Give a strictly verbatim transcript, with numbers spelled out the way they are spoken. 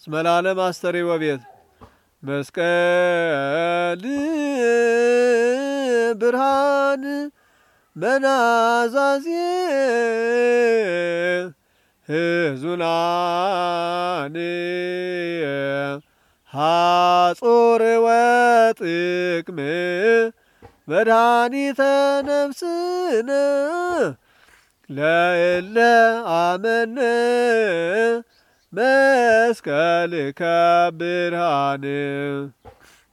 እስመ ለዓለም አስተሪ ወቤት መስቀል ብርሃን መናዛዜ ህዙናን ሐጾር ወጥቅም መድኃኒተ ነፍስነ ለእለ አመነ መስቀልከ ብርሃን